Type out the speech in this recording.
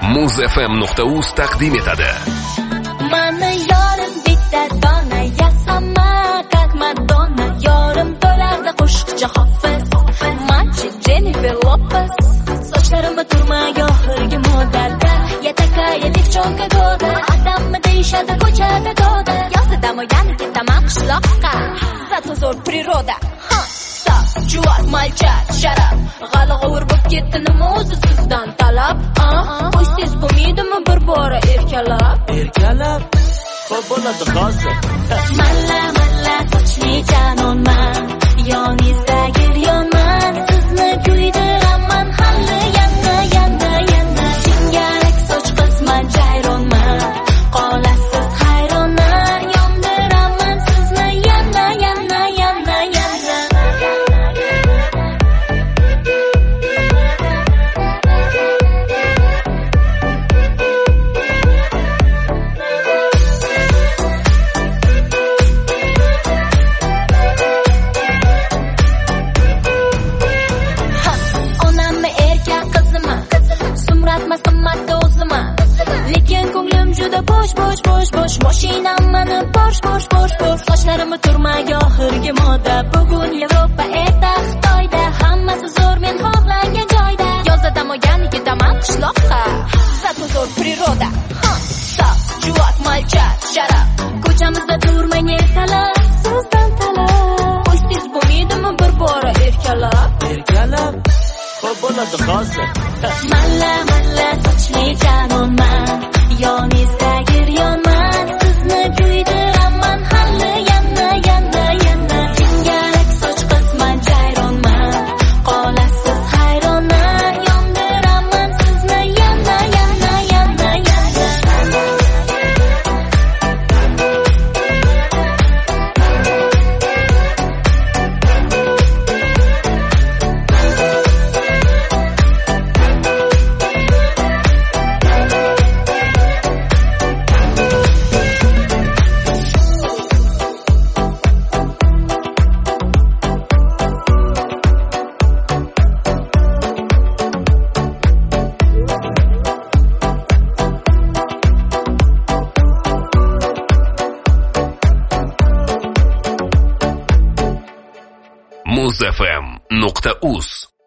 muzfm.uz taqdim etadi. Mana yorim bitta dona, yasama как Madonna. Yorim to'larda qo'shiqchi Hofiz, manchi Jennifer Lopez. Sochlarimni turmaga oxirgi moddada, yataka devchonka goda. Odammi deyishadi ko'chada doda. Yozdam yana ketaman qishloqqa, zato zo'r природа. Juvak malchak sharaf, g'alg'ovur bo'lib ketdi nima o'zi sizdan talab? Qo'ysiz bo'lmaydimi bir bora erkalab? Xo'p bo'ladi hozir. Malla sochli janonman, yoningizdagi yonman, sizni kuydiraman hali yana. Jingalak soch qizman, jayronman, qolasiz hayronman, yondiraman sizni yana. Lekin ko'nglim juda bo'sh. Mashinam mani Porsche. Sochlarimni turmaga oxirgi moda. Bugun Yevropa, erta Xitoyda. Hammasi zo'r men xohlagan joyda. Yozda dam olgan ketaman qishloqqa, zato zo'r природа. Juvak malchak sharaf, ko'chamizda turmang ertalab, sizdan talab. Qo'ysiz bo'lmaydimi bir bora erkalab? Xo'p bo'ladi hozir. Malla sochli janonman, yoningizdagi yonman, sizni kuydiraman hali yana. Jingalak soch qizman, jayronman, qolasiz hayronman, yondiraman sizni yana. muzfm.uz